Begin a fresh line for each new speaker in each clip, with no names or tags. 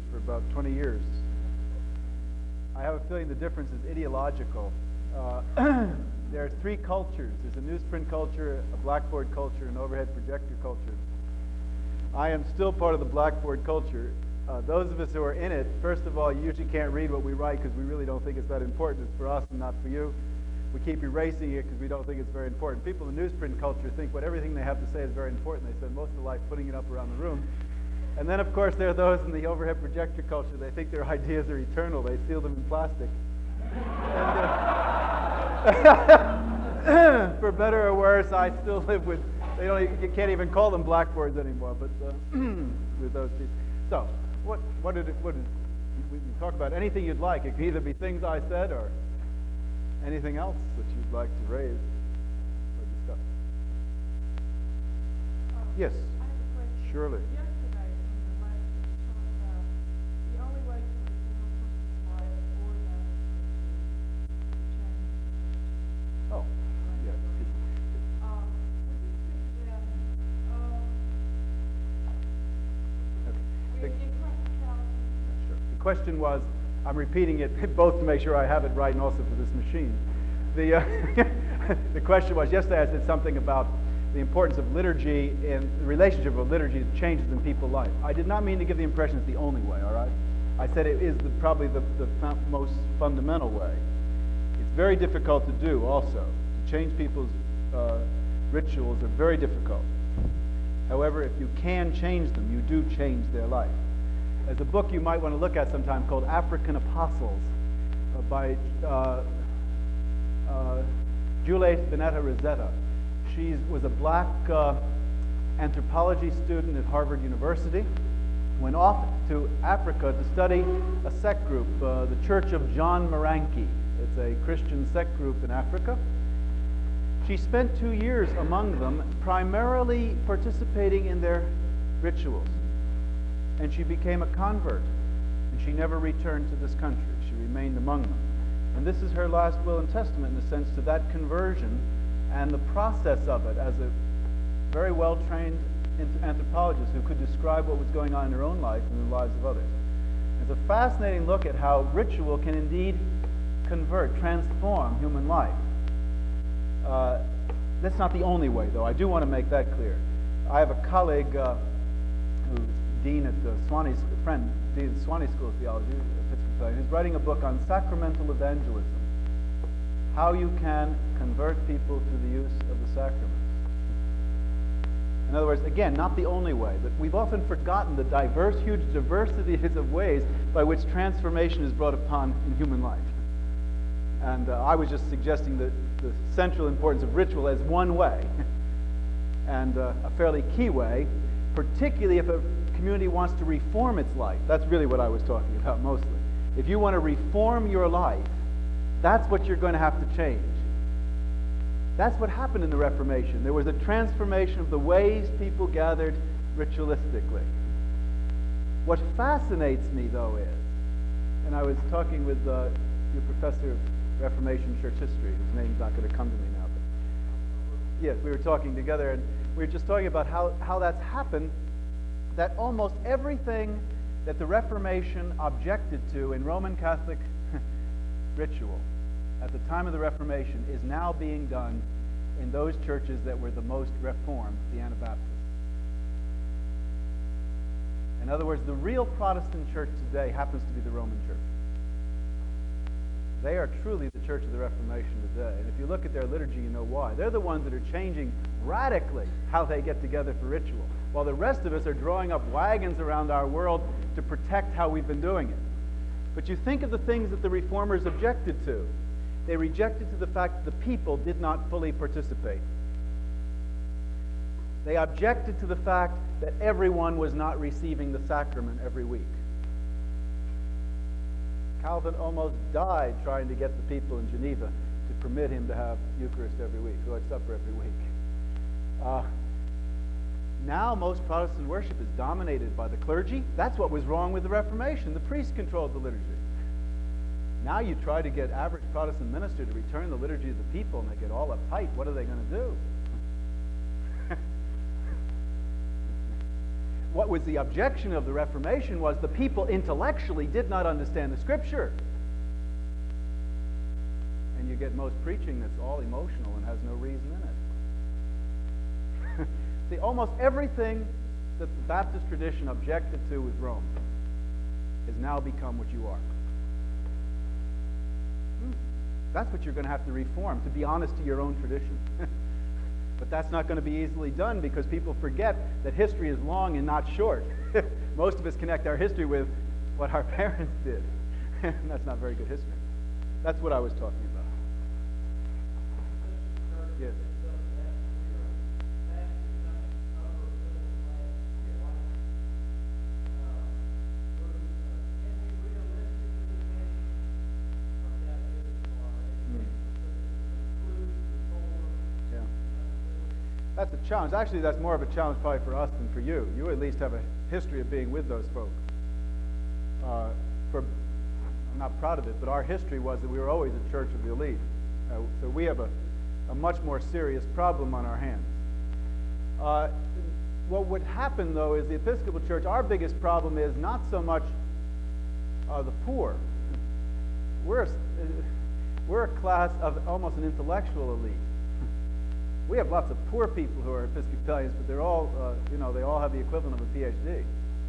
for about 20 years. I have a feeling the difference is ideological. There are three cultures. There's a newsprint culture, a blackboard culture, and an overhead projector culture. I am still part of the blackboard culture. Those of us who are in it, first of all, you usually can't read what we write because we really don't think it's that important. It's for us and not for you. We keep erasing it because we don't think it's very important. People in the newsprint culture think everything they have to say is very important. They spend most of their life putting it up around the room. And then, of course, there are those in the overhead projector culture. They think their ideas are eternal. They seal them in plastic. And, for better or worse, I still live with, you can't even call them blackboards anymore, but with those people. So, we can talk about anything you'd like. It can either be things I said or anything else that you'd like to raise or discuss. Yes,
I have a question.
surely.
Yesterday in the lecture, you talked about the only way to reform person's life or that to change.
Oh, yeah.
Would you speak to that?
Okay.
In practicality,
Sure. The question was, I'm repeating it both to make sure I have it right and also for this machine. The question was, yesterday I said something about the importance of liturgy and the relationship of liturgy to changes in people's life. I did not mean to give the impression it's the only way, all right? I said it is probably the most fundamental way. It's very difficult to do also. To change people's rituals are very difficult. However, if you can change them, you do change their life. There's a book you might want to look at sometime called African Apostles by Juliet Benetta Rosetta. She was a black anthropology student at Harvard University, went off to Africa to study a sect group, the Church of John Moranki. It's a Christian sect group in Africa. She spent 2 years among them, primarily participating in their rituals. And she became a convert, and she never returned to this country. She remained among them. And this is her last will and testament in the sense to that conversion and the process of it as a very well-trained anthropologist who could describe what was going on in her own life and in the lives of others. It's a fascinating look at how ritual can indeed convert, transform human life. That's not the only way, though. I do want to make that clear. I have a colleague who's dean at the Swanee School of Theology, Pittsburgh, who's writing a book on sacramental evangelism, how you can convert people through the use of the sacraments. In other words, again, not the only way, but we've often forgotten the huge diversities of ways by which transformation is brought upon in human life. And I was just suggesting the central importance of ritual as one way, and a fairly key way, particularly if a community wants to reform its life. That's really what I was talking about mostly. If you want to reform your life, that's what you're going to have to change. That's what happened in the Reformation. There was a transformation of the ways people gathered ritualistically. What fascinates me, though, is, and I was talking with your professor of Reformation Church history, whose name's not going to come to me now, but yes, we were talking together, and we were just talking about how that's happened, that almost everything that the Reformation objected to in Roman Catholic ritual at the time of the Reformation is now being done in those churches that were the most reformed, the Anabaptists. In other words, the real Protestant church today happens to be the Roman Church. They are truly the church of the Reformation today. And if you look at their liturgy, you know why. They're the ones that are changing radically how they get together for ritual, while the rest of us are drawing up wagons around our world to protect how we've been doing it. But you think of the things that the Reformers objected to. They rejected to the fact that the people did not fully participate. They objected to the fact that everyone was not receiving the sacrament every week. Calvin almost died trying to get the people in Geneva to permit him to have Eucharist every week, Lord's Supper every week. Now most Protestant worship is dominated by the clergy. That's what was wrong with the Reformation. The priests controlled the liturgy. Now you try to get average Protestant minister to return the liturgy to the people, and they get all uptight. What are they going to do? what was the objection of the Reformation was the people intellectually did not understand the Scripture. And you get most preaching that's all emotional and has no reason in it. See, almost everything that the Baptist tradition objected to with Rome has now become what you are. That's what you're going to have to reform, to be honest to your own tradition. But that's not going to be easily done because people forget that history is long and not short. Most of us connect our history with what our parents did. And that's not very good history. That's what I was talking about. Yes. That's a challenge. Actually, that's more of a challenge probably for us than for you. You at least have a history of being with those folks. I'm not proud of it, but our history was that we were always a church of the elite. So we have a much more serious problem on our hands. What would happen, though, is the Episcopal Church, our biggest problem is not so much the poor. We're a class of almost an intellectual elite. We have lots of poor people who are Episcopalians, but they're all, they all have the equivalent of a PhD.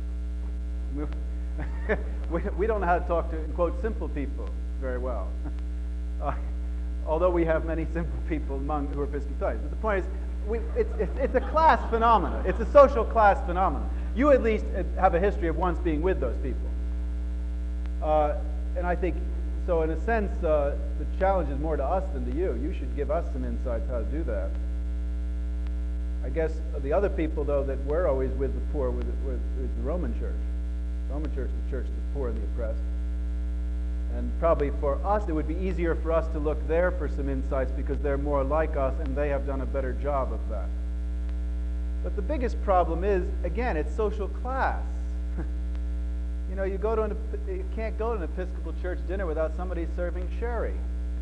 We don't know how to talk to, quote, simple people very well. Although we have many simple people among who are Episcopalians. But the point is, it's a class phenomenon. It's a social class phenomenon. You at least have a history of once being with those people. And I think, so in a sense, the challenge is more to us than to you. You should give us some insights how to do that. I guess the other people, though, that were always with the poor was the Roman Church. The Roman Church, the church of the poor and the oppressed. And probably for us, it would be easier for us to look there for some insights because they're more like us and they have done a better job of that. But the biggest problem is, again, it's social class. You can't go to an Episcopal church dinner without somebody serving sherry.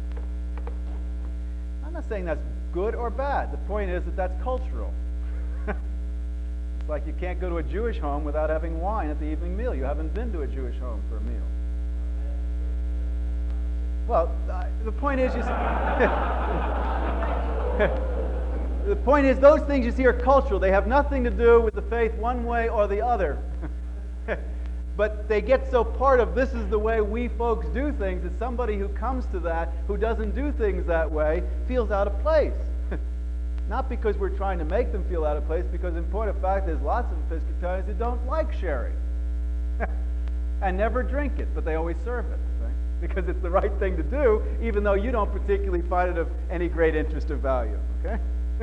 I'm not saying that's good or bad. The point is that that's cultural. It's like you can't go to a Jewish home without having wine at the evening meal. You haven't been to a Jewish home for a meal. Well, the point is, the point is, those things you see are cultural. They have nothing to do with the faith one way or the other. But they get so part of this is the way we folks do things that somebody who comes to that, who doesn't do things that way, feels out of place. Not because we're trying to make them feel out of place, because in point of fact, there's lots of Episcopalians who don't like sherry and never drink it, but they always serve it, right? Because it's the right thing to do, even though you don't particularly find it of any great interest or value, okay?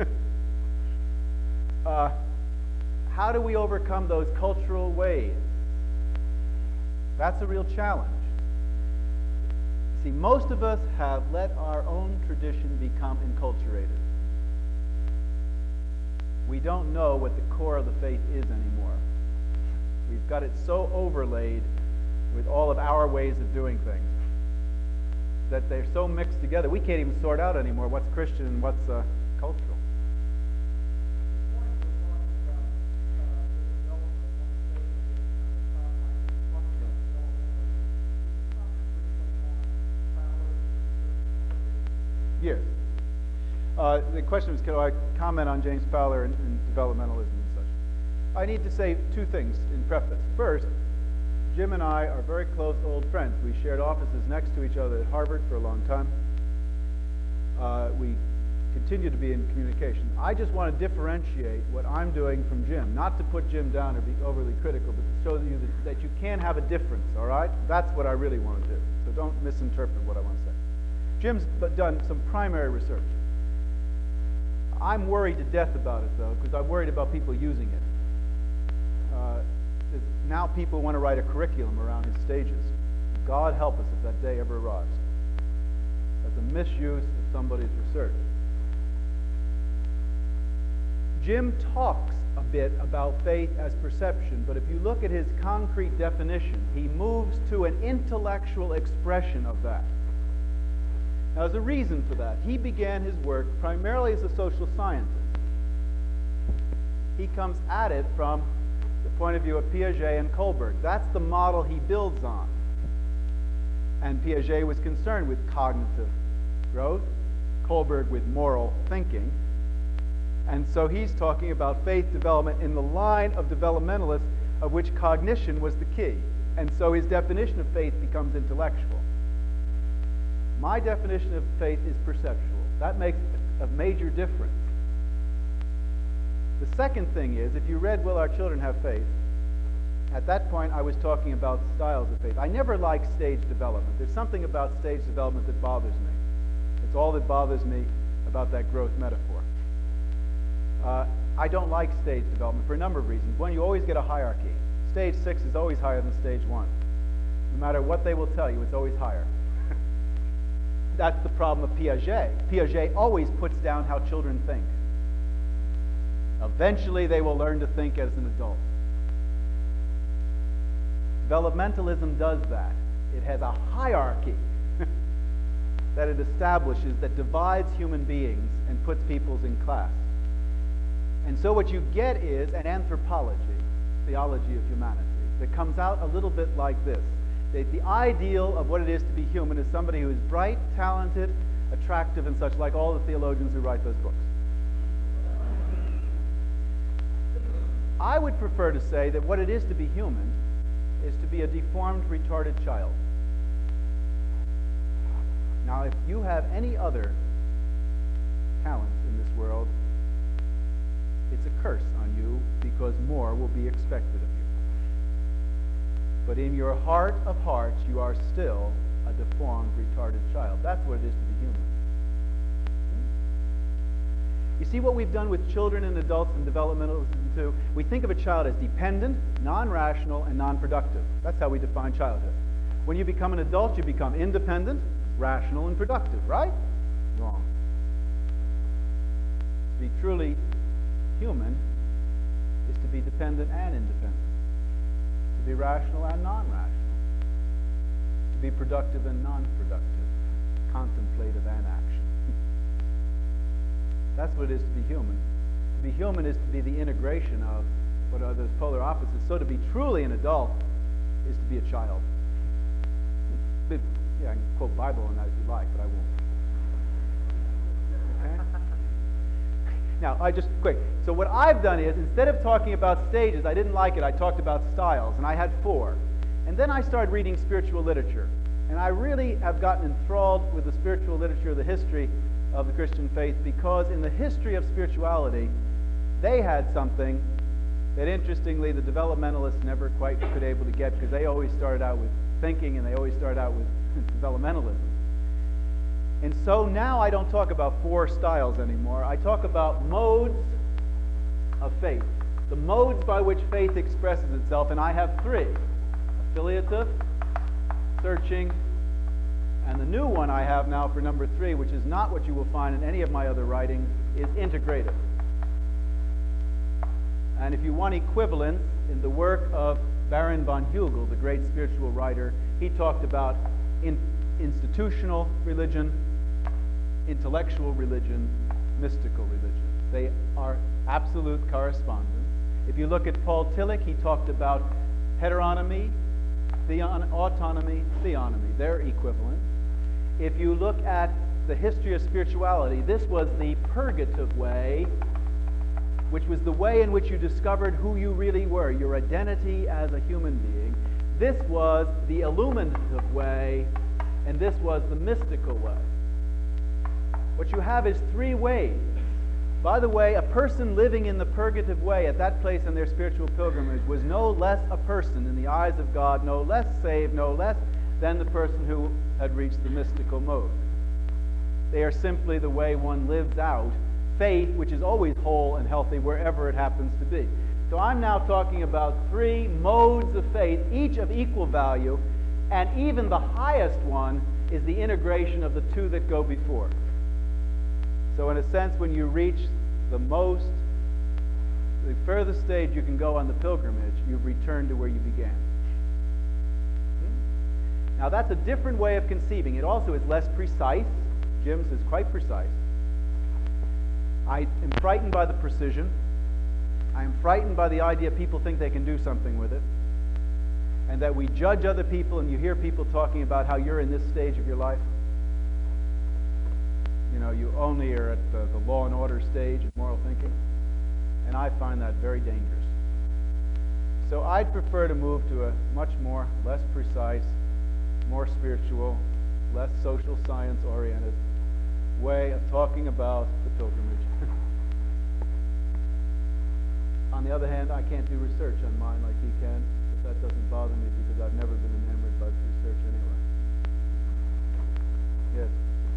How do we overcome those cultural ways? That's a real challenge. See, most of us have let our own tradition become enculturated. We don't know what the core of the faith is anymore. We've got it so overlaid with all of our ways of doing things that they're so mixed together, we can't even sort out anymore what's Christian and what's cultural. Yes. The question was, can I comment on James Fowler and developmentalism and such? I need to say two things in preface. First, Jim and I are very close old friends. We shared offices next to each other at Harvard for a long time. We continue to be in communication. I just want to differentiate what I'm doing from Jim, not to put Jim down or be overly critical, but to show you that you can have a difference, all right? That's what I really want to do. So don't misinterpret what I want to say. Jim's done some primary research. I'm worried to death about it, though, because I'm worried about people using it. Now people want to write a curriculum around his stages. God help us if that day ever arrives. That's a misuse of somebody's research. Jim talks a bit about faith as perception, but if you look at his concrete definition, he moves to an intellectual expression of that. Now, there's a reason for that. He began his work primarily as a social scientist. He comes at it from the point of view of Piaget and Kohlberg. That's the model he builds on. And Piaget was concerned with cognitive growth, Kohlberg with moral thinking. And so he's talking about faith development in the line of developmentalists, of which cognition was the key. And so his definition of faith becomes intellectual. My definition of faith is perceptual. That makes a major difference. The second thing is, if you read Will Our Children Have Faith, at that point I was talking about styles of faith. I never liked stage development. There's something about stage development that bothers me. It's all that bothers me about that growth metaphor. I don't like stage development for a number of reasons. One, you always get a hierarchy. Stage 6 is always higher than stage 1. No matter what they will tell you, it's always higher. That's the problem of Piaget. Piaget always puts down how children think. Eventually they will learn to think as an adult. Developmentalism does that. It has a hierarchy that it establishes that divides human beings and puts peoples in class. And so what you get is an anthropology, theology of humanity, that comes out a little bit like this. The ideal of what it is to be human is somebody who is bright, talented, attractive, and such, like all the theologians who write those books. I would prefer to say that what it is to be human is to be a deformed, retarded child. Now, if you have any other talents in this world, it's a curse on you because more will be expected of you. But in your heart of hearts, you are still a deformed, retarded child. That's what it is to be human. You see what we've done with children and adults in developmentalism too? We think of a child as dependent, non-rational, and non-productive. That's how we define childhood. When you become an adult, you become independent, rational, and productive, right? Wrong. To be truly human is to be dependent and independent. To be rational and non-rational. To be productive and non-productive. Contemplative and action. That's what it is to be human. To be human is to be the integration of what are those polar opposites. So to be truly an adult is to be a child. Yeah, I can quote Bible on that if you like, but I won't. Okay? Now, quick. So what I've done is, instead of talking about stages, I didn't like it, I talked about styles, and I had 4. And then I started reading spiritual literature. And I really have gotten enthralled with the spiritual literature, the history of the Christian faith, because in the history of spirituality, they had something that, interestingly, the developmentalists never quite could able to get, because they always started out with thinking and they always started out with developmentalism. And so now I don't talk about 4 styles anymore. I talk about modes of faith. The modes by which faith expresses itself, and I have 3. Affiliative, searching, and the new one I have now for number 3, which is not what you will find in any of my other writings, is integrative. And if you want equivalence, in the work of Baron von Hugel, the great spiritual writer, he talked about institutional religion, intellectual religion, mystical religion. They are absolute correspondence. If you look at Paul Tillich, he talked about heteronomy, autonomy, theonomy. They're equivalent. If you look at the history of spirituality, this was the purgative way, which was the way in which you discovered who you really were, your identity as a human being. This was the illuminative way, and this was the mystical way. What you have is 3 ways. By the way, a person living in the purgative way at that place in their spiritual pilgrimage was no less a person in the eyes of God, no less saved, no less than the person who had reached the mystical mode. They are simply the way one lives out faith, which is always whole and healthy wherever it happens to be. So I'm now talking about 3 modes of faith, each of equal value, and even the highest one is the integration of the 2 that go before. So in a sense, when you reach the furthest stage you can go on the pilgrimage, you've returned to where you began. Now that's a different way of conceiving. It also is less precise. Jim's is quite precise. I am frightened by the precision. I am frightened by the idea people think they can do something with it, and that we judge other people, and you hear people talking about how you're in this stage of your life. You know, you only are at the law and order stage of moral thinking, and I find that very dangerous. So I'd prefer to move to a much more, less precise, more spiritual, less social science oriented way of talking about the pilgrimage. On the other hand, I can't do research on mine like he can, but that doesn't bother me because I've never been enamored by research anyway. Yes.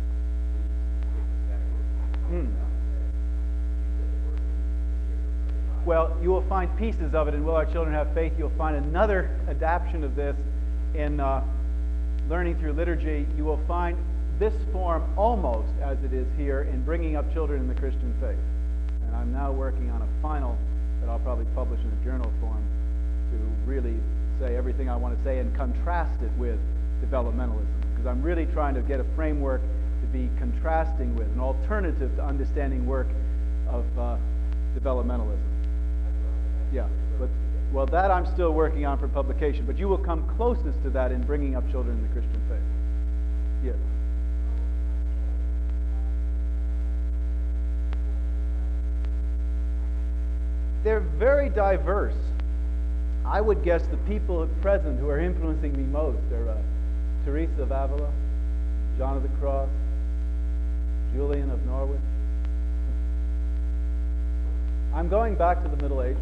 Well, you will find pieces of it in Will Our Children Have Faith. You'll find another adaptation of this in Learning Through Liturgy. You will find this form almost as it is here in Bringing Up Children in the Christian Faith. And I'm now working on a final that I'll probably publish in a journal form to really say everything I want to say and contrast it with developmentalism. Because I'm really trying to get a framework to be contrasting with, an alternative to understanding work of developmentalism. Yeah, but well, that I'm still working on for publication. But you will come closest to that in Bringing Up Children in the Christian Faith. Yes. They're very diverse. I would guess the people at present who are influencing me most are Teresa of Avila, John of the Cross, Julian of Norwich. I'm going back to the Middle Ages.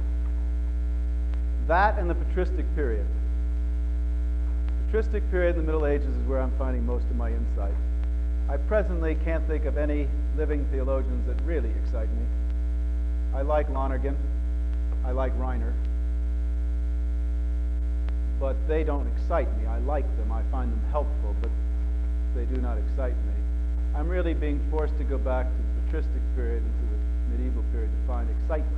That and the patristic period. Patristic period in the Middle Ages is where I'm finding most of my insight. I presently can't think of any living theologians that really excite me. I like Lonergan. I like Reiner. But they don't excite me. I like them. I find them helpful, but they do not excite me. I'm really being forced to go back to the patristic period and to the medieval period to find excitement.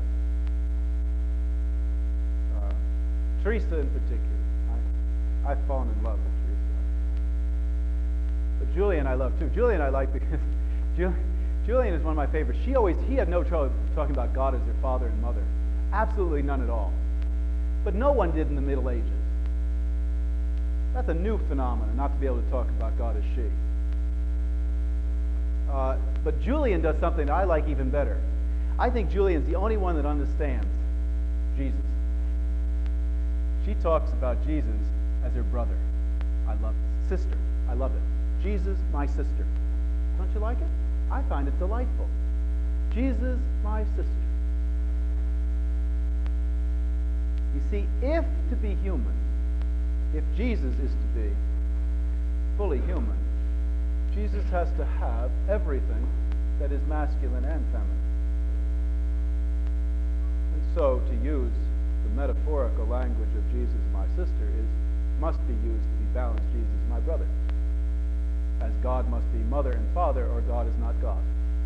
Teresa in particular. I've fallen in love with Teresa. But Julian I love too. Julian I like because Julian is one of my favorites. He had no trouble talking about God as their father and mother. Absolutely none at all. But no one did in the Middle Ages. That's a new phenomenon, not to be able to talk about God as she. But Julian does something that I like even better. I think Julian's the only one that understands Jesus. She talks about Jesus as her brother. I love it. Sister. I love it. Jesus, my sister. Don't you like it? I find it delightful. Jesus, my sister. You see, if to be human, if Jesus is to be fully human, Jesus has to have everything that is masculine and feminine. And so to use the metaphorical language of Jesus, my sister, must be used to be balanced, Jesus, my brother. As God must be mother and father, or God is not God.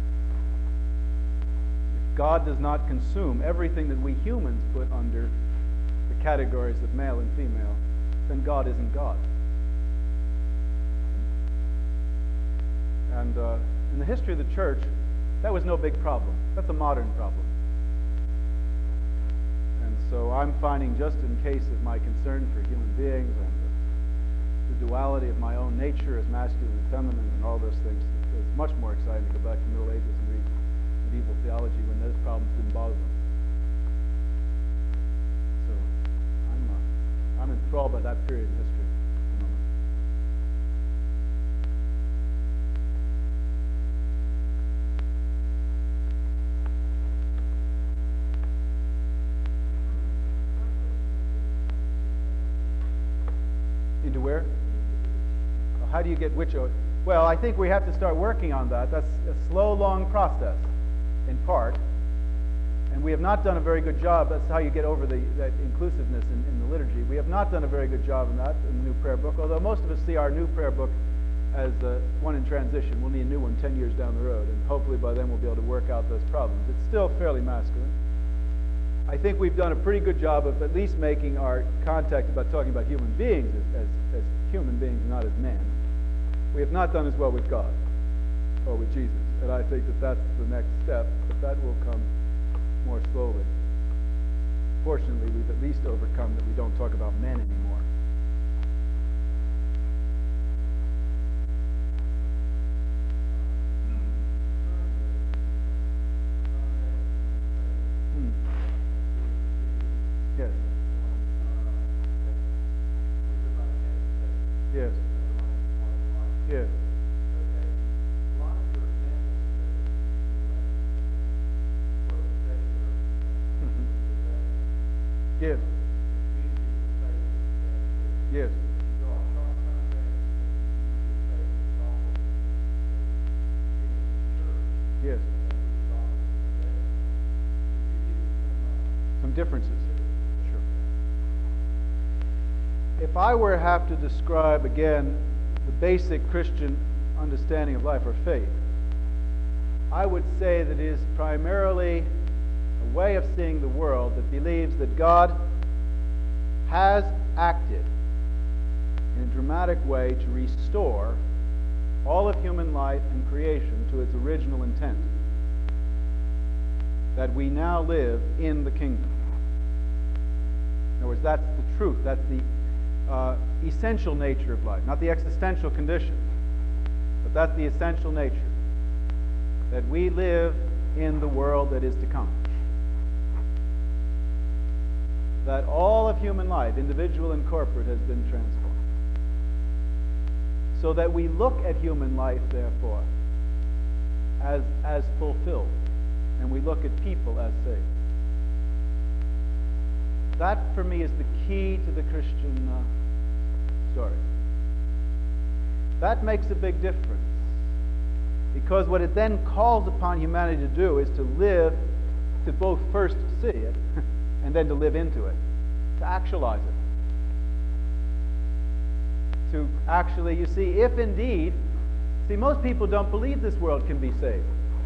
If God does not consume everything that we humans put under the categories of male and female, then God isn't God. And in the history of the church, that was no big problem. That's a modern problem. And so I'm finding, just in case of my concern for human beings and the duality of my own nature as masculine and feminine and all those things, it's much more exciting to go back to the Middle Ages and read medieval theology when those problems didn't bother them. So I'm enthralled by that period in history at the moment. Into where? How do you get which? Well, I think we have to start working on that. That's a slow, long process, in part. And we have not done a very good job. That's how you get over that inclusiveness in the liturgy. We have not done a very good job in that in the new prayer book, although most of us see our new prayer book as one in transition. We'll need a new one 10 years down the road, and hopefully by then we'll be able to work out those problems. It's still fairly masculine. I think we've done a pretty good job of at least making our contact about talking about human beings as human beings, not as men. We have not done as well with God or with Jesus, and I think that that's the next step, but that will come more slowly. Fortunately, we've at least overcome that we don't talk about men anymore. Hmm. Yes. Yes. Yes. Yes. Yes. Yes. Some differences. Sure. If I were to have to describe again the basic Christian understanding of life or faith, I would say that it is primarily a way of seeing the world that believes that God has acted in a dramatic way to restore all of human life and creation to its original intent. That we now live in the kingdom. In other words, that's the truth. That's the essential nature of life, not the existential condition, but that's the essential nature. That we live in the world that is to come. That all of human life, individual and corporate, has been transformed. So that we look at human life, therefore, as fulfilled, and we look at people as saved. That, for me, is the key to the Christian story. That makes a big difference, because what it then calls upon humanity to do is to live, to both first see it, and then to live into it, to actualize it. To actually, you see, if indeed, most people don't believe this world can be saved.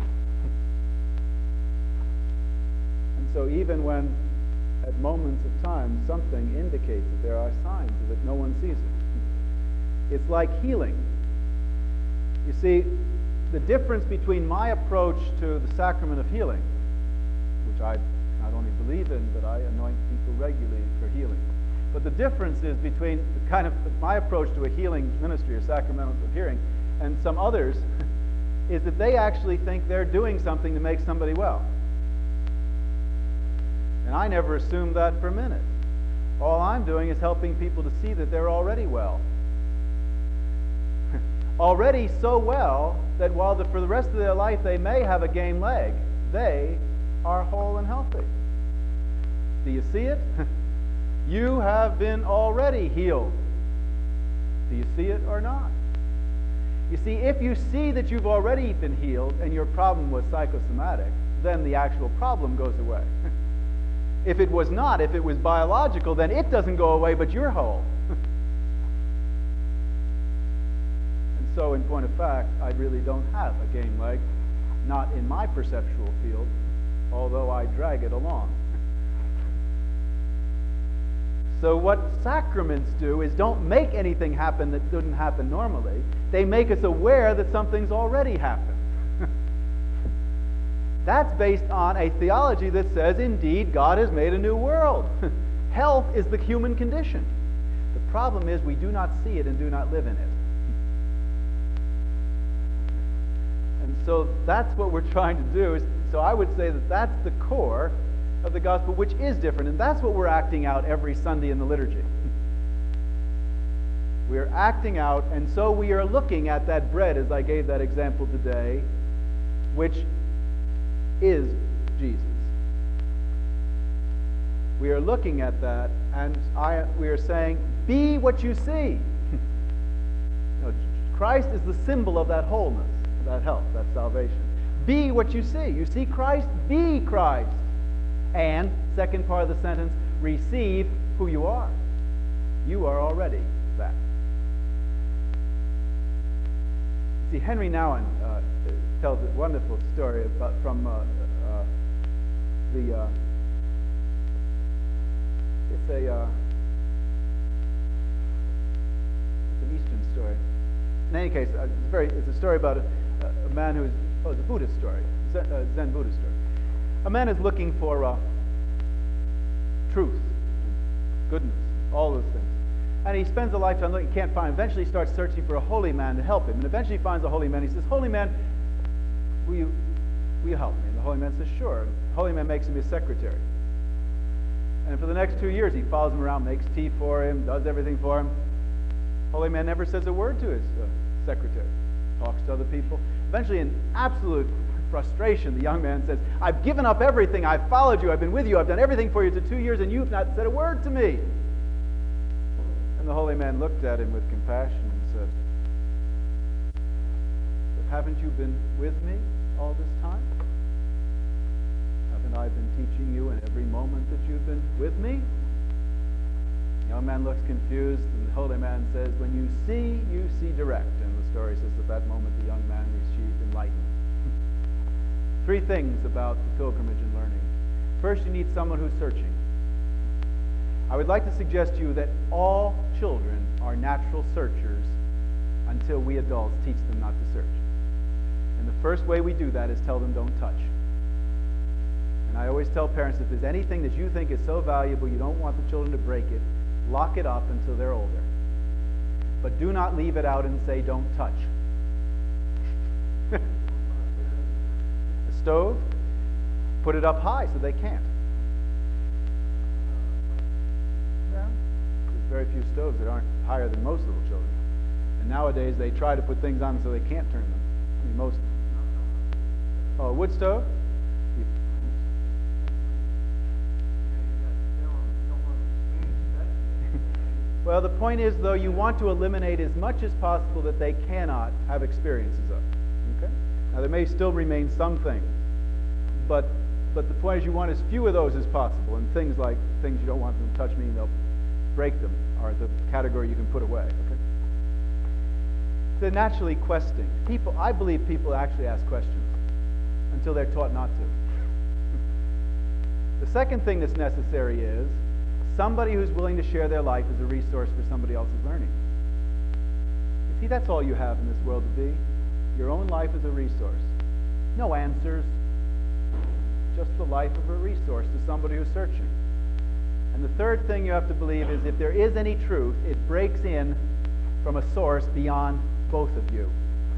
And so even when, at moments of time, something indicates that there are signs of it, no one sees it. It's like healing. You see, the difference between my approach to the sacrament of healing, which I not only believe in, but I anoint people regularly for healing. But the difference is between the kind of my approach to a healing ministry or sacramental of healing and some others is that they actually think they're doing something to make somebody well. And I never assumed that for a minute. All I'm doing is helping people to see that they're already well. Already so well that while for the rest of their life they may have a game leg, they are whole and healthy. Do you see it? You have been already healed. Do you see it or not? You see, if you see that you've already been healed and your problem was psychosomatic, then the actual problem goes away. If it was not, if it was biological, then it doesn't go away, but you're whole. And so, in point of fact, I really don't have a game leg, not in my perceptual field, although I drag it along. So what sacraments do is don't make anything happen that didn't happen normally. They make us aware that something's already happened. That's based on a theology that says, indeed, God has made a new world. Health is the human condition. The problem is we do not see it and do not live in it. And so that's what we're trying to do. So I would say that that's the core of the gospel, which is different. And that's what we're acting out every Sunday in the liturgy. We're acting out, and so we are looking at that bread, as I gave that example today, which is Jesus. We are looking at that, and we are saying, be what you see. Christ is the symbol of that wholeness, that health, that salvation. Be what you see. You see Christ? Be Christ. And, second part of the sentence, receive who you are. You are already that. See, Henry Nouwen tells a wonderful story from it's an Eastern story. In any case, it's a story about a man who is, it's a Buddhist story, Zen Buddhist story. A man is looking for truth, goodness, all those things. And he spends a lifetime looking, can't find. Eventually he starts searching for a holy man to help him. And eventually he finds a holy man. He says, "Holy man, will you help me?" And the holy man says, "Sure." And the holy man makes him his secretary. And for the next 2 years he follows him around, makes tea for him, does everything for him. Holy man never says a word to his secretary, talks to other people. Eventually, in absolute frustration, the young man says, "I've given up everything. I've followed you. I've been with you. I've done everything for you for 2 years, and you've not said a word to me." And the holy man looked at him with compassion and said, "But haven't you been with me all this time? Haven't I been teaching you in every moment that you've been with me?" The young man looks confused, and the holy man says, "When you see direct." And the story says at that moment the young man received enlightenment. 3 things about the pilgrimage and learning. First, you need someone who's searching. I would like to suggest to you that all children are natural searchers until we adults teach them not to search. And the first way we do that is tell them don't touch. And I always tell parents, if there's anything that you think is so valuable you don't want the children to break it, lock it up until they're older. But do not leave it out and say don't touch. A stove, put it up high so they can't. Yeah. There's very few stoves that aren't higher than most little children. And nowadays they try to put things on them so they can't turn them. I mean, most. Oh, a wood stove? Well, the point is, though, you want to eliminate as much as possible that they cannot have experiences of. Okay? Now, there may still remain some things, but the point is you want as few of those as possible, and things like things you don't want them to touch, meaning they'll break them, are the category you can put away. Okay? They're naturally questing. I believe people actually ask questions until they're taught not to. The second thing that's necessary is somebody who's willing to share their life as a resource for somebody else's learning. You see, that's all you have in this world to be. Your own life as a resource. No answers. Just the life of a resource to somebody who's searching. And the third thing you have to believe is if there is any truth, it breaks in from a source beyond both of you.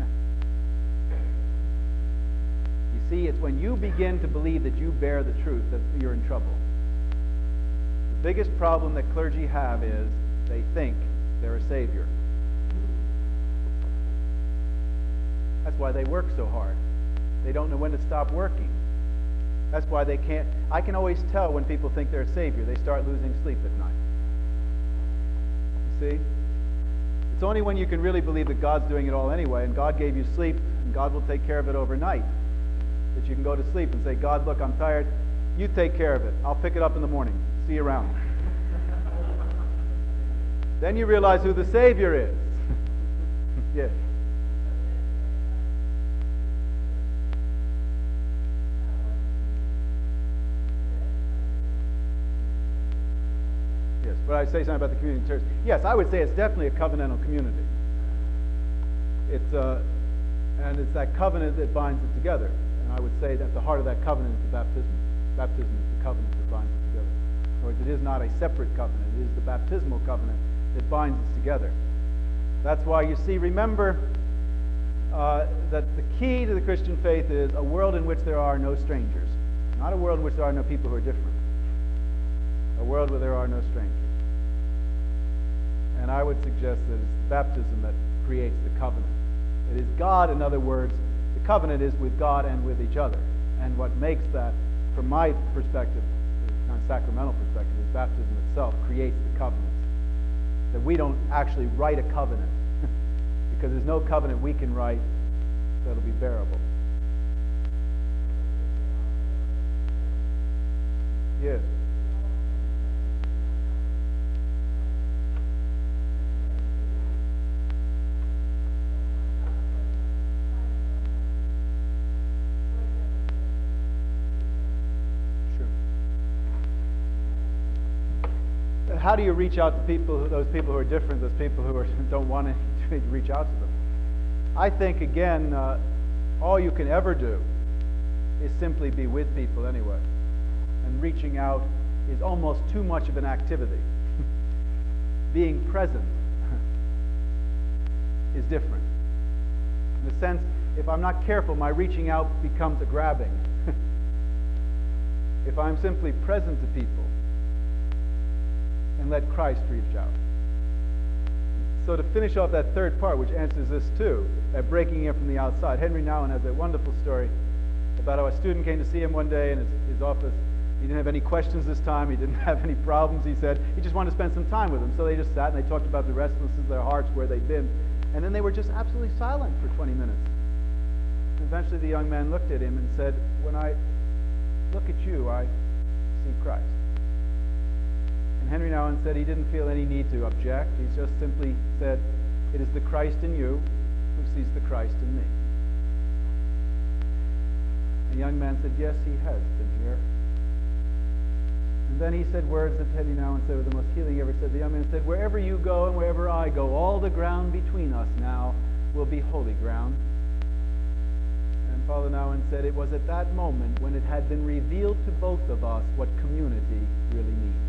You see, it's when you begin to believe that you bear the truth that you're in trouble. The biggest problem that clergy have is they think they're a savior. That's why they work so hard. They don't know when to stop working. That's why they can't. I can always tell when people think they're a savior. They start losing sleep at night. You see? It's only when you can really believe that God's doing it all anyway, and God gave you sleep, and God will take care of it overnight, that you can go to sleep and say, "God, look, I'm tired. You take care of it. I'll pick it up in the morning. See you around." Then you realize who the Savior is. Yes. Yes. Would I say something about the community church? Yes, I would say it's definitely a covenantal community. And it's that covenant that binds it together. And I would say that the heart of that covenant is the baptism. Baptism is the covenant that binds it together. In other words, it is not a separate covenant. It is the baptismal covenant that binds us together. That's why you see, remember that the key to the Christian faith is a world in which there are no strangers. Not a world in which there are no people who are different. A world where there are no strangers. And I would suggest that it's baptism that creates the covenant. It is God, in other words, the covenant is with God and with each other. And what makes that, from my perspective, the kind of sacramental perspective, is baptism itself creates the covenant. That we don't actually write a covenant, because there's no covenant we can write that'll be bearable. Yes. How do you reach out to people, those people who are different, those people who don't want to reach out to them? I think, again, all you can ever do is simply be with people anyway. And reaching out is almost too much of an activity. Being present is different. In a sense, if I'm not careful, my reaching out becomes a grabbing. If I'm simply present to people and let Christ reach out. So to finish off that third part, which answers this too, that breaking in from the outside, Henry Nouwen has a wonderful story about how a student came to see him one day in his office. He didn't have any questions this time. He didn't have any problems, he said. He just wanted to spend some time with him. So they just sat and they talked about the restlessness of their hearts, where they'd been. And then they were just absolutely silent for 20 minutes. And eventually the young man looked at him and said, "When I look at you, I see Christ." And Henry Nouwen said he didn't feel any need to object. He just simply said, "It is the Christ in you who sees the Christ in me." The young man said, "Yes, he has been here." And then he said words that Henry Nouwen said were the most healing he ever said. The young man said, "Wherever you go and wherever I go, all the ground between us now will be holy ground." And Father Nouwen said it was at that moment when it had been revealed to both of us what community really means.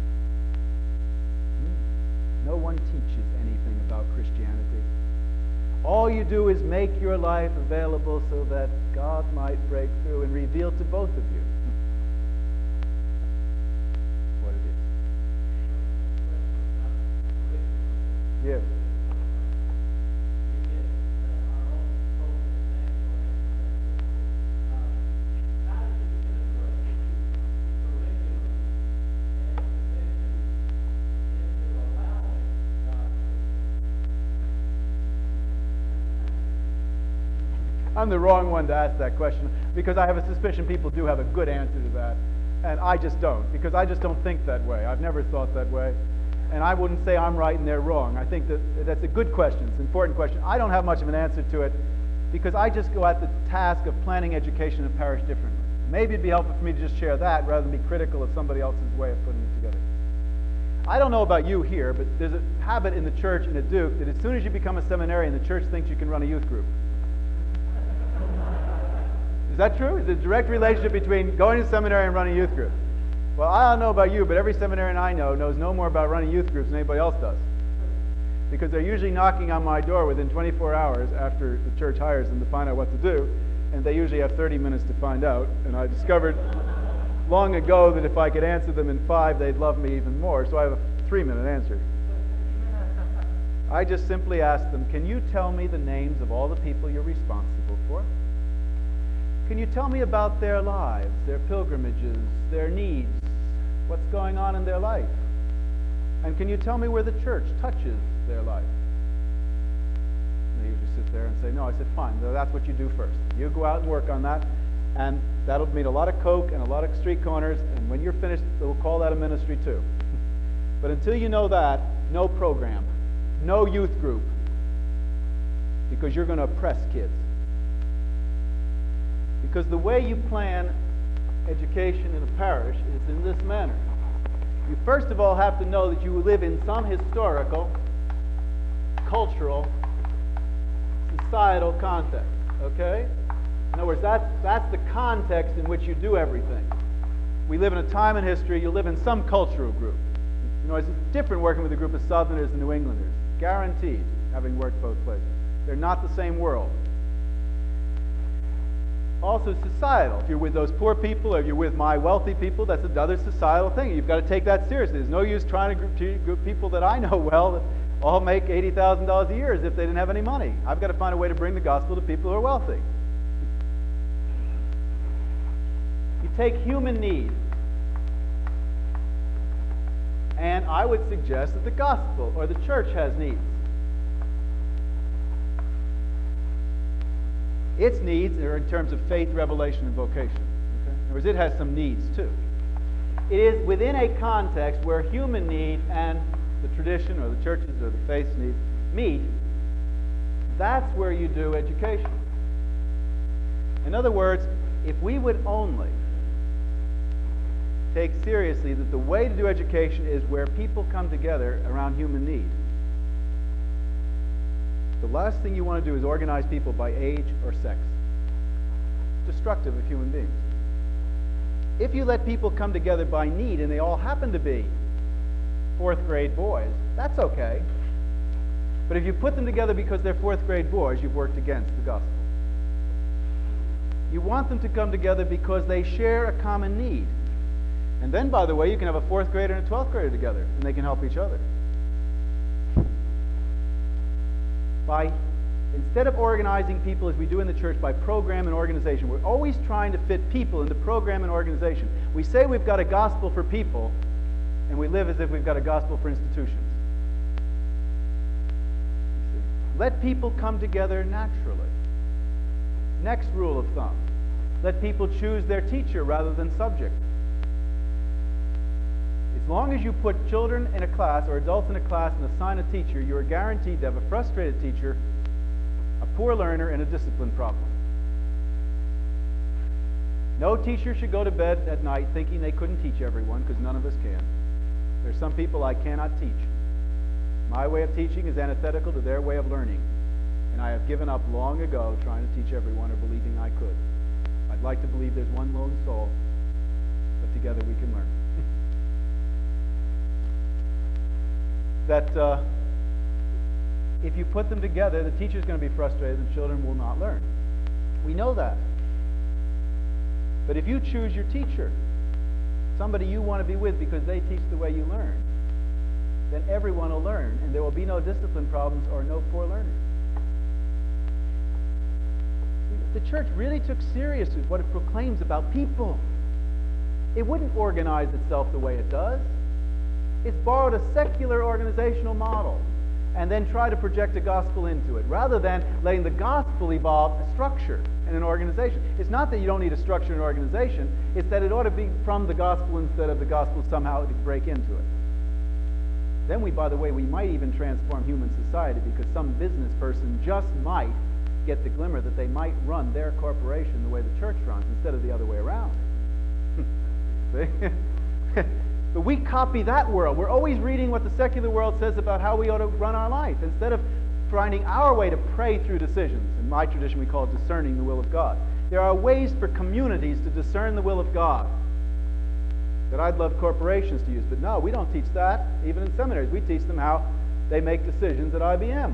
No one teaches anything about Christianity. All you do is make your life available so that God might break through and reveal to both of you what it is. Yeah. I'm the wrong one to ask that question, because I have a suspicion people do have a good answer to that, and I just don't, because I just don't think that way. I've never thought that way, and I wouldn't say I'm right and they're wrong. I think that that's a good question. It's an important question. I don't have much of an answer to it, because I just go at the task of planning education in a parish differently. Maybe it'd be helpful for me to just share that rather than be critical of somebody else's way of putting it together. I don't know about you here, but there's a habit in the church in a Duke that as soon as you become a seminarian, the church thinks you can run a youth group. Is that true? Is there a direct relationship between going to seminary and running a youth group? Well, I don't know about you, but every seminarian I know knows no more about running youth groups than anybody else does. Because they're usually knocking on my door within 24 hours after the church hires them to find out what to do, and they usually have 30 minutes to find out. And I discovered long ago that if I could answer them in 5, they'd love me even more, so I have a 3-minute answer. I just simply ask them, can you tell me the names of all the people you're responsible for? Can you tell me about their lives, their pilgrimages, their needs, what's going on in their life? And can you tell me where the church touches their life? They usually sit there and say, no. I said, fine, that's what you do first. You go out and work on that, and that'll mean a lot of coke and a lot of street corners, and when you're finished, we'll call that a ministry too. But until you know that, no program, no youth group, because you're going to oppress kids. Because the way you plan education in a parish is in this manner. You first of all have to know that you live in some historical, cultural, societal context, okay? In other words, that's the context in which you do everything. We live in a time in history, you live in some cultural group. You know, it's different working with a group of Southerners and New Englanders. Guaranteed, having worked both places. They're not the same world. Also societal. If you're with those poor people, or if you're with my wealthy people, that's another societal thing. You've got to take that seriously. There's no use trying to group people that I know well that all make $80,000 a year as if they didn't have any money. I've got to find a way to bring the gospel to people who are wealthy. You take human need, and I would suggest that the gospel or the church has needs. Its needs are in terms of faith, revelation, and vocation. Okay? In other words, it has some needs too. It is within a context where human need and the tradition or the churches or the faith's need meet. That's where you do education. In other words, if we would only take seriously that the way to do education is where people come together around human need, the last thing you want to do is organize people by age or sex. It's destructive of human beings. If you let people come together by need and they all happen to be fourth grade boys, that's okay. But if you put them together because they're fourth grade boys, you've worked against the gospel. You want them to come together because they share a common need. And then, by the way, you can have a fourth grader and a 12th grader together, and they can help each other. Instead of organizing people as we do in the church by program and organization, we're always trying to fit people into program and organization. We say we've got a gospel for people, and we live as if we've got a gospel for institutions. Let people come together naturally. Next rule of thumb. Let people choose their teacher rather than subject. As long as you put children in a class or adults in a class and assign a teacher, you are guaranteed to have a frustrated teacher, a poor learner, and a discipline problem. No teacher should go to bed at night thinking they couldn't teach everyone, because none of us can. There's some people I cannot teach. My way of teaching is antithetical to their way of learning, and I have given up long ago trying to teach everyone or believing I could. I'd like to believe there's one lone soul, but together we can learn. That if you put them together, the teacher's going to be frustrated and children will not learn. We know that. But if you choose your teacher, somebody you want to be with because they teach the way you learn, then everyone will learn, and there will be no discipline problems or no poor learners. If the church really took seriously what it proclaims about people, it wouldn't organize itself the way it does. It's borrowed a secular organizational model and then try to project a gospel into it, rather than letting the gospel evolve a structure and an organization. It's not that you don't need a structure and organization, it's that it ought to be from the gospel instead of the gospel somehow to break into it. Then by the way, we might even transform human society, because some business person just might get the glimmer that they might run their corporation the way the church runs instead of the other way around. See? But we copy that world. We're always reading what the secular world says about how we ought to run our life, instead of finding our way to pray through decisions. In my tradition, we call it discerning the will of God. There are ways for communities to discern the will of God that I'd love corporations to use. But no, we don't teach that, even in seminaries. We teach them how they make decisions at IBM.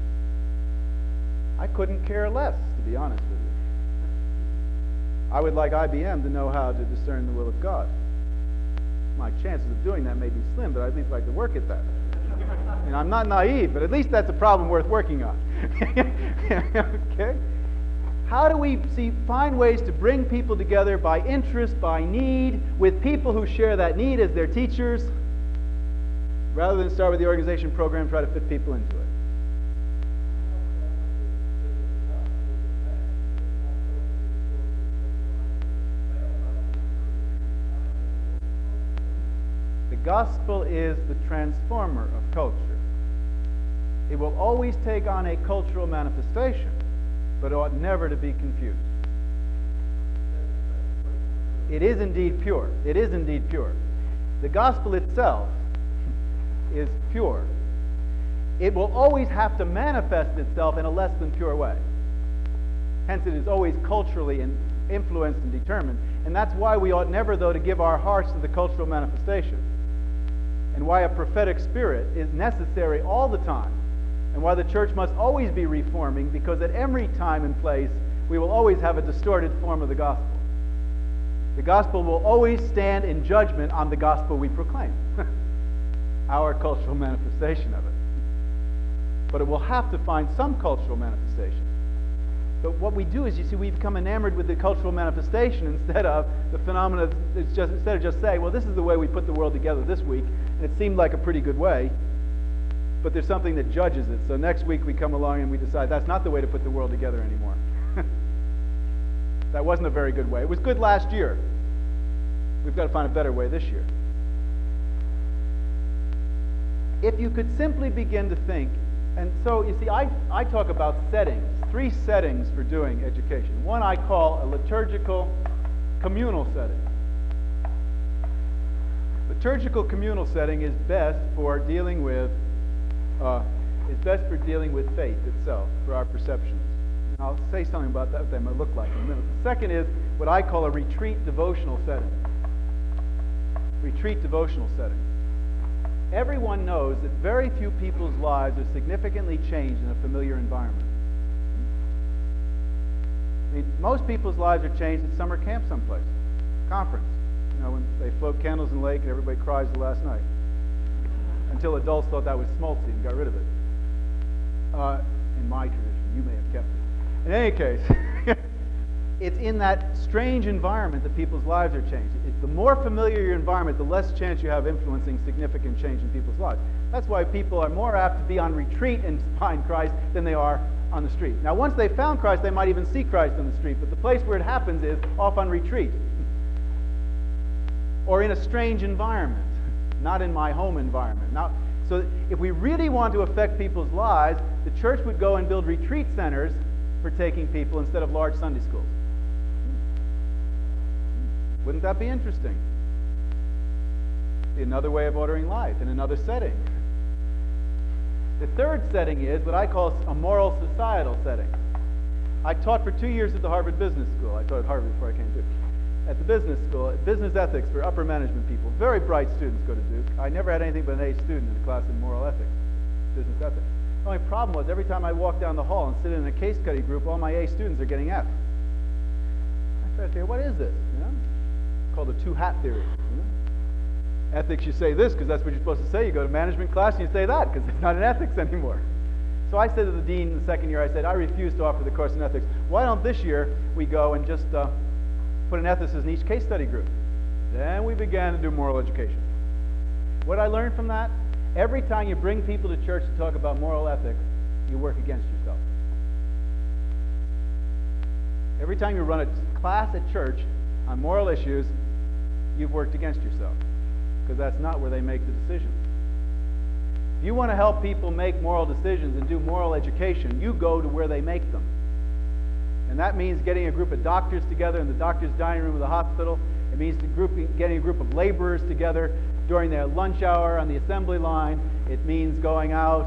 I couldn't care less, to be honest with you. I would like IBM to know how to discern the will of God. My chances of doing that may be slim, but I'd at least like to work at that. And I'm not naive, but at least that's a problem worth working on. Okay? How do we find ways to bring people together by interest, by need, with people who share that need as their teachers, rather than start with the organization program, try to fit people into it? The gospel is the transformer of culture. It will always take on a cultural manifestation, but ought never to be confused. It is indeed pure. It is indeed pure. The gospel itself is pure. It will always have to manifest itself in a less than pure way. Hence, it is always culturally influenced and determined. And that's why we ought never, though, to give our hearts to the cultural manifestation. And why a prophetic spirit is necessary all the time. And why the church must always be reforming, because at every time and place, we will always have a distorted form of the gospel. The gospel will always stand in judgment on the gospel we proclaim. Our cultural manifestation of it. But it will have to find some cultural manifestation. But what we do is, you see, we become enamored with the cultural manifestation instead of the phenomena. Instead of just saying, well, this is the way we put the world together this week, and it seemed like a pretty good way, but there's something that judges it. So next week we come along and we decide that's not the way to put the world together anymore. That wasn't a very good way. It was good last year. We've got to find a better way this year. If you could simply begin to think, and so you see, I talk about settings, 3 settings for doing education. One I call a liturgical communal setting. Liturgical communal setting is best for dealing with faith itself, for our perceptions. I'll say something about that, what they might look like in a minute. The second is what I call a retreat devotional setting. Retreat devotional setting. Everyone knows that very few people's lives are significantly changed in a familiar environment. I mean, most people's lives are changed at summer camp someplace, conference. You know, when they float candles in the lake and everybody cries the last night. Until adults thought that was schmaltzy and got rid of it. In my tradition, you may have kept it. In any case, it's in that strange environment that people's lives are changed. The more familiar your environment, the less chance you have influencing significant change in people's lives. That's why people are more apt to be on retreat and find Christ than they are on the street. Now, once they've found Christ, they might even see Christ on the street, but the place where it happens is off on retreat. Or in a strange environment, not in my home environment. Now, so if we really want to affect people's lives, the church would go and build retreat centers for taking people instead of large Sunday schools. Wouldn't that be interesting? Be another way of ordering life in another setting. The third setting is what I call a moral societal setting. I taught for 2 years at the Harvard Business School. I taught at Harvard before I came to Duke. At the business school, business ethics for upper management people. Very bright students go to Duke. I never had anything but an A student in the class in moral ethics, business ethics. The only problem was every time I walk down the hall and sit in a case study group, all my A students are getting F. I started to figure, what is this? You know? It's called the two-hat theory. You know? Ethics, you say this because that's what you're supposed to say. You go to management class and you say that because it's not in ethics anymore. So I said to the dean in the second year, I said, I refuse to offer the course in ethics. Why don't this year we go and just put an ethicist in each case study group? Then we began to do moral education. What I learned from that, every time you bring people to church to talk about moral ethics, you work against yourself. Every time you run a class at church on moral issues, you've worked against yourself, because that's not where they make the decisions. If you want to help people make moral decisions and do moral education, you go to where they make them. And that means getting a group of doctors together in the doctor's dining room of the hospital. It means getting a group of laborers together during their lunch hour on the assembly line. It means going out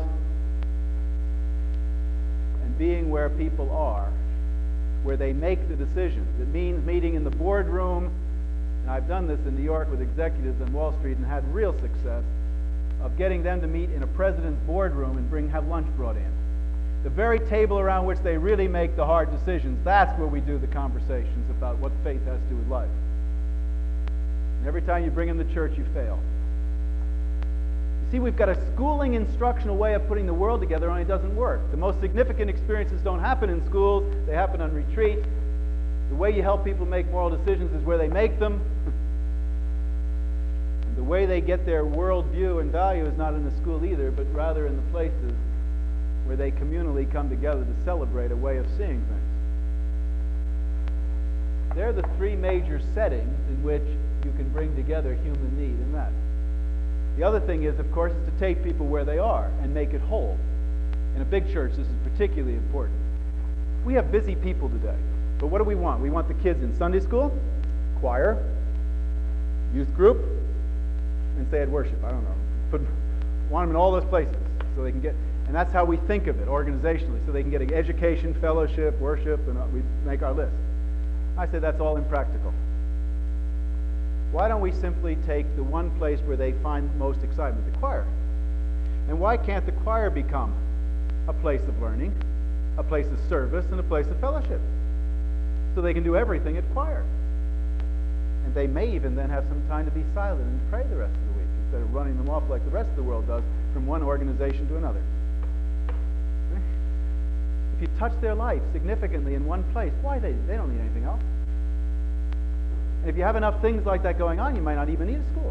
and being where people are, where they make the decisions. It means meeting in the boardroom, and I've done this in New York with executives on Wall Street and had real success, of getting them to meet in a president's boardroom and have lunch brought in. The very table around which they really make the hard decisions, that's where we do the conversations about what faith has to do with life. And every time you bring in the church, you fail. You see, we've got a schooling, instructional way of putting the world together, only it doesn't work. The most significant experiences don't happen in schools, they happen on retreat. The way you help people make moral decisions is where they make them. And the way they get their worldview and value is not in the school either, but rather in the places where they communally come together to celebrate a way of seeing things. They're the three major settings in which you can bring together human need in that. The other thing is, of course, is to take people where they are and make it whole. In a big church, this is particularly important. We have busy people today, but what do we want? We want the kids in Sunday school, choir, youth group, and say at worship. I don't know. Want them in all those places so they can get. And that's how we think of it organizationally, so they can get an education, fellowship, worship, and we make our list. I say that's all impractical. Why don't we simply take the one place where they find most excitement, the choir? And why can't the choir become a place of learning, a place of service, and a place of fellowship? So they can do everything at choir. And they may even then have some time to be silent and pray the rest of the week, instead of running them off like the rest of the world does from one organization to another. If you touch their life significantly in one place, why? They don't need anything else. And if you have enough things like that going on, you might not even need a school.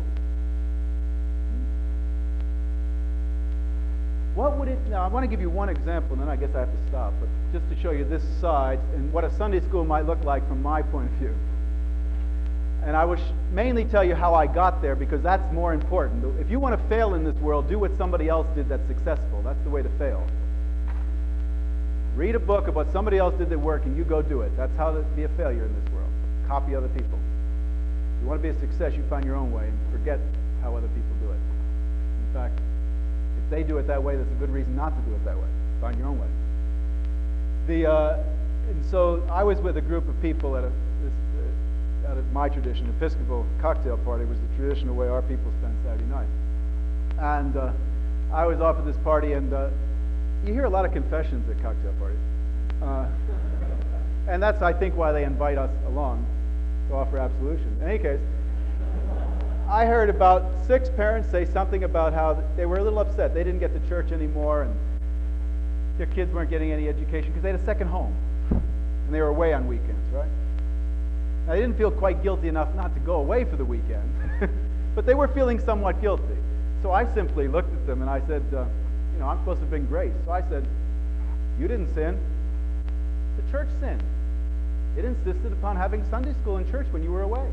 What would it, now I want to give you one example, and then I guess I have to stop, but just to show you this side and what a Sunday school might look like from my point of view. And I will mainly tell you how I got there, because that's more important. If you want to fail in this world, do what somebody else did that's successful. That's the way to fail. Read a book of what somebody else did that worked, and you go do it. That's how to be a failure in this world. Copy other people. If you want to be a success, you find your own way and forget how other people do it. In fact, if they do it that way, that's a good reason not to do it that way. Find your own way. And so I was with a group of people at out of my tradition, Episcopal cocktail party was the traditional way our people spend Saturday night. And I was off at this party, and you hear a lot of confessions at cocktail parties. And that's, I think, why they invite us along to offer absolution. In any case, I heard about 6 parents say something about how they were a little upset. They didn't get to church anymore, and their kids weren't getting any education because they had a second home, and they were away on weekends, right? Now, they didn't feel quite guilty enough not to go away for the weekend, but they were feeling somewhat guilty. So I simply looked at them and I said, I'm supposed to bring grace. So I said, you didn't sin. The church sinned. It insisted upon having Sunday school in church when you were away.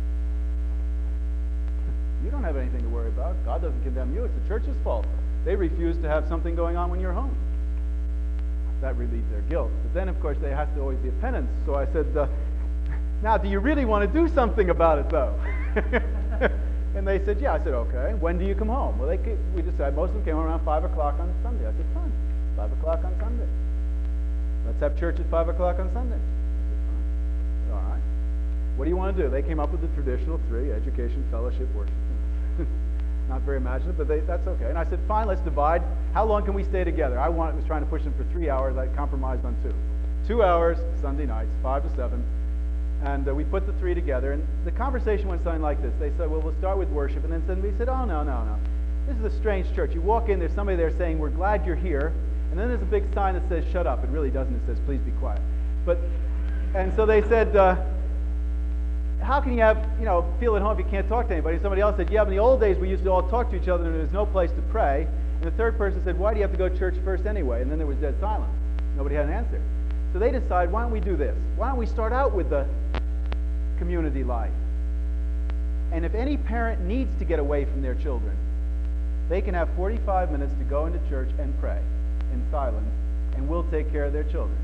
You don't have anything to worry about. God doesn't condemn you. It's the church's fault. They refused to have something going on when you're home. That relieved their guilt. But then, of course, there has to always be a penance. So I said, now, do you really want to do something about it, though? And they said, yeah. I said, okay. When do you come home? Well, we decided most of them came home around 5 o'clock on Sunday. I said, fine. 5 o'clock on Sunday. Let's have church at 5 o'clock on Sunday. I said, fine. I said, all right. What do you want to do? They came up with the traditional 3, education, fellowship, worship. Not very imaginative, but that's okay. And I said, fine, let's divide. How long can we stay together? I was trying to push them for 3 hours. I compromised on 2. 2 hours, Sunday nights, 5 to 7. And we put the 3 together, and the conversation went something like this. They said, well, we'll start with worship, and then suddenly we said, oh, no. This is a strange church. You walk in, there's somebody there saying, we're glad you're here, and then there's a big sign that says, shut up. It really doesn't. It says, please be quiet. And so they said, how can you feel at home if you can't talk to anybody? Somebody else said, yeah, but in the old days we used to all talk to each other and there was no place to pray. And the third person said, why do you have to go to church first anyway? And then there was dead silence. Nobody had an answer. So they decide, why don't we do this? Why don't we start out with the community life? And if any parent needs to get away from their children, they can have 45 minutes to go into church and pray in silence, and we'll take care of their children.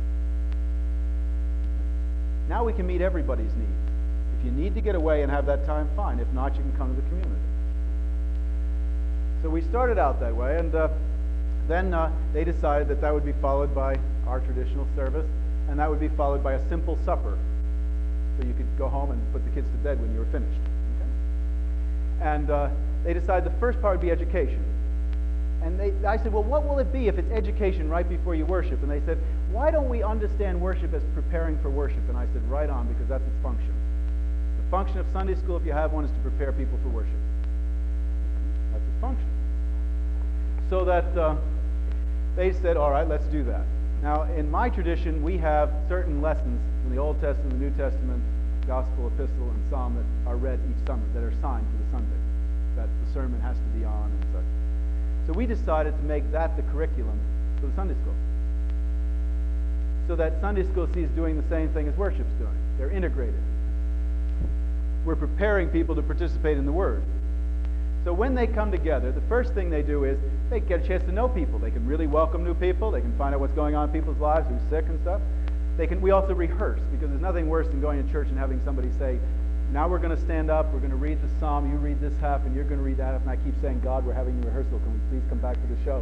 Now we can meet everybody's needs. If you need to get away and have that time, fine. If not, you can come to the community. So we started out that way, and then they decided that would be followed by our traditional service, and that would be followed by a simple supper. So you could go home and put the kids to bed when you were finished. Okay? And they decided the first part would be education. And I said, well, what will it be if it's education right before you worship? And they said, why don't we understand worship as preparing for worship? And I said, right on, because that's its function. The function of Sunday school, if you have one, is to prepare people for worship. That's its function. So that they said, all right, let's do that. Now, in my tradition, we have certain lessons from the Old Testament, the New Testament, Gospel, Epistle, and Psalm that are read each summer, that are signed for the Sunday, that the sermon has to be on and such. So we decided to make that the curriculum for the Sunday school. So that Sunday school sees doing the same thing as worship's doing. They're integrated. We're preparing people to participate in the Word. So when they come together, the first thing they do is they get a chance to know people. They can really welcome new people. They can find out what's going on in people's lives, who's sick and stuff. We also rehearse, because there's nothing worse than going to church and having somebody say, now we're going to stand up, we're going to read the psalm, you read this half, and you're going to read that half, and I keep saying, God, we're having a rehearsal. Can we please come back to the show?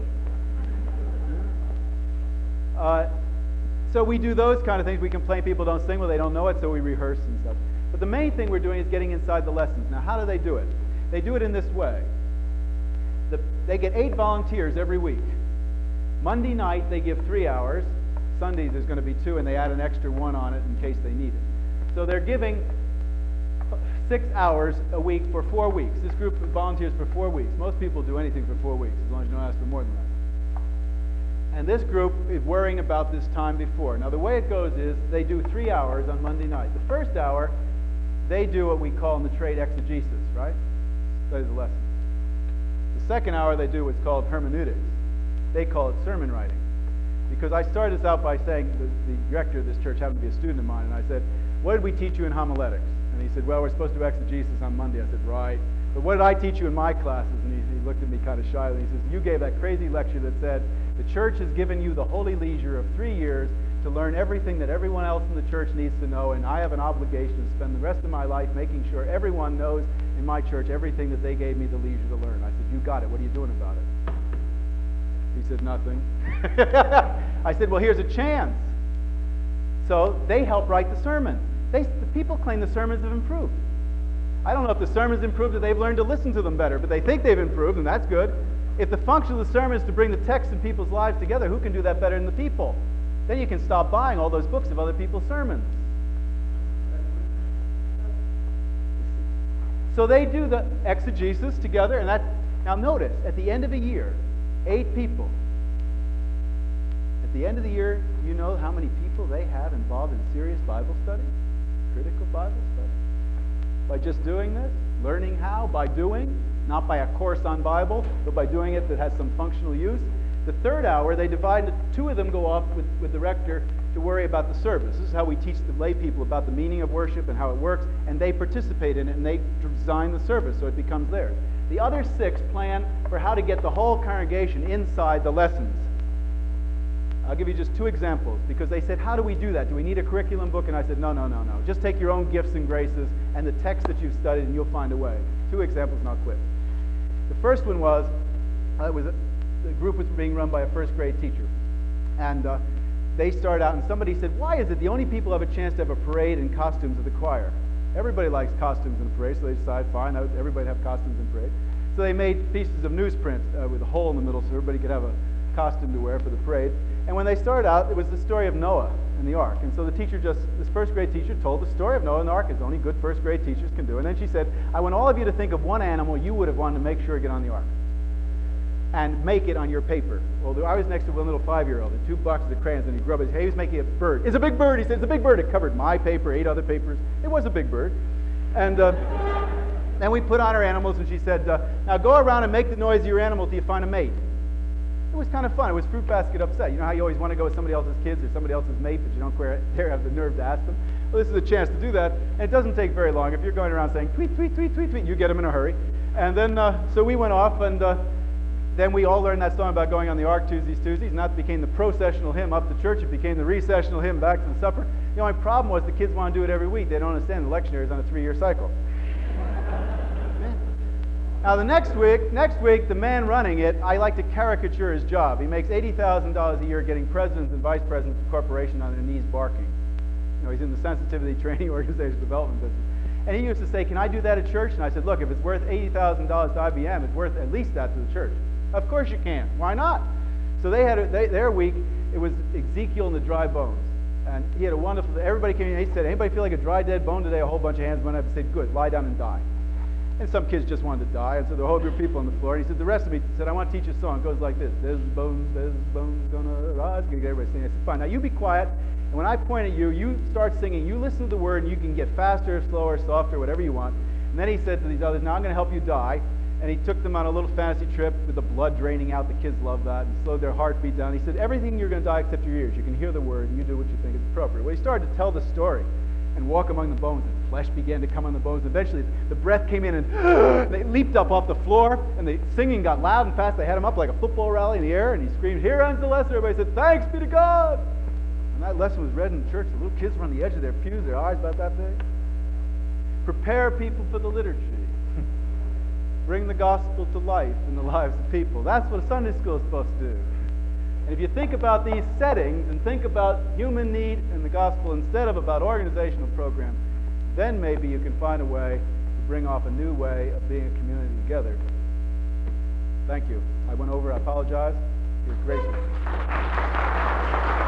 So we do those kind of things. We complain people don't sing. Well, they don't know it, so we rehearse and stuff. But the main thing we're doing is getting inside the lessons. Now, how do they do it? They do it in this way. They get 8 volunteers every week. Monday night, they give 3 hours. Sundays, there's going to be 2, and they add an extra 1 on it in case they need it. So they're giving 6 hours a week for 4 weeks. This group volunteers for 4 weeks. Most people do anything for 4 weeks, as long as you don't ask for more than that. And this group is worrying about this time before. Now, the way it goes is they do 3 hours on Monday night. The first hour, they do what we call in the trade exegesis, right? Study the lesson. The second hour, they do what's called hermeneutics. They call it sermon writing. Because I started this out by saying, the director of this church happened to be a student of mine, and I said, what did we teach you in homiletics? And he said, well, we're supposed to do exegesis on Monday. I said, right. But what did I teach you in my classes? And he looked at me kind of shyly, and he says, you gave that crazy lecture that said, the church has given you the holy leisure of 3 years to learn everything that everyone else in the church needs to know, and I have an obligation to spend the rest of my life making sure everyone knows in my church everything that they gave me the leisure to learn. I said, you got it. What are you doing about it? He said, nothing. I said, well, here's a chance. So they help write the sermon. The people claim the sermons have improved. I don't know if the sermons improved or they've learned to listen to them better, but they think they've improved, and that's good. If the function of the sermon is to bring the text in people's lives together, who can do that better than the people? Then you can stop buying all those books of other people's sermons. So they do the exegesis together, and now notice, at the end of a year, 8 people. At the end of the year, you know how many people they have involved in serious Bible study? Critical Bible study? By just doing this, learning how, by doing, not by a course on Bible, but by doing it that has some functional use. The third hour, they divide, 2 of them go off with the rector to worry about the service. This is how we teach the lay people about the meaning of worship and how it works, and they participate in it, and they design the service so it becomes theirs. The other 6 plan for how to get the whole congregation inside the lessons. I'll give you just 2 examples, because they said, how do we do that? Do we need a curriculum book? And I said, no. Just take your own gifts and graces and the text that you've studied, and you'll find a way. 2 examples, and I'll quit. The first one was, the group was being run by a first grade teacher. And they started out, and somebody said, why is it the only people who have a chance to have a parade in costumes of the choir? Everybody likes costumes in a parade, so they decided, fine, everybody have costumes in parade. So they made pieces of newsprint with a hole in the middle so everybody could have a costume to wear for the parade. And when they started out, it was the story of Noah and the ark. And so the teacher this first grade teacher told the story of Noah and the ark, as only good first grade teachers can do. And then she said, I want all of you to think of one animal you would have wanted to make sure to get on the ark. And make it on your paper. Well, I was next to one little 5-year-old, with 2 boxes of crayons, and he grubbed his head. He was making a bird. It's a big bird. He said, it's a big bird. It covered my paper, 8 other papers. It was a big bird. And then we put on our animals, and she said, now go around and make the noise of your animal till you find a mate. It was kind of fun. It was fruit basket upset. You know how you always want to go with somebody else's kids or somebody else's mate, but you don't dare have the nerve to ask them? Well, this is a chance to do that, and it doesn't take very long. If you're going around saying, tweet, tweet, tweet, tweet, tweet, you get them in a hurry. And then, so we went off, and then we all learned that song about going on the ark Tuesdays, and that became the processional hymn up to church. It became the recessional hymn back to the supper. The only problem was the kids want to do it every week. They don't understand the lectionary is on a 3-year cycle. Now, the next week, the man running it, I like to caricature his job. He makes $80,000 a year getting presidents and vice presidents of corporations on their knees barking. You know, he's in the sensitivity training organization development business. And he used to say, can I do that at church? And I said, look, if it's worth $80,000 to IBM, it's worth at least that to the church. Of course you can. Why not? So they had their week, it was Ezekiel and the dry bones. And he had a wonderful, everybody came in, he said, anybody feel like a dry, dead bone today? A whole bunch of hands went up and said, good, lie down and die. And some kids just wanted to die, and so the whole group of people on the floor. And he said, the rest of me said, I want to teach you a song. It goes like this. There's bones gonna rise. Get everybody singing. I said, fine. Now you be quiet, and when I point at you, you start singing. You listen to the word, and you can get faster, slower, softer, whatever you want. And then he said to these others, now I'm going to help you die. And he took them on a little fantasy trip with the blood draining out. The kids love that, and slowed their heartbeat down. He said, everything you're going to die except your ears. You can hear the word, and you do what you think is appropriate. Well, he started to tell the story and walk among the bones, and flesh began to come on the bones. Eventually, the breath came in, and they leaped up off the floor, and the singing got loud and fast. They had him up like a football rally in the air, and he screamed, here ends the lesson. Everybody said, thanks be to God. And that lesson was read in the church. The little kids were on the edge of their pews, their eyes about that big. Prepare people for the liturgy. Bring the gospel to life in the lives of people. That's what a Sunday school is supposed to do. And if you think about these settings and think about human need and the gospel instead of about organizational programs, then maybe you can find a way to bring off a new way of being a community together. Thank you. I went over. I apologize. You're gracious.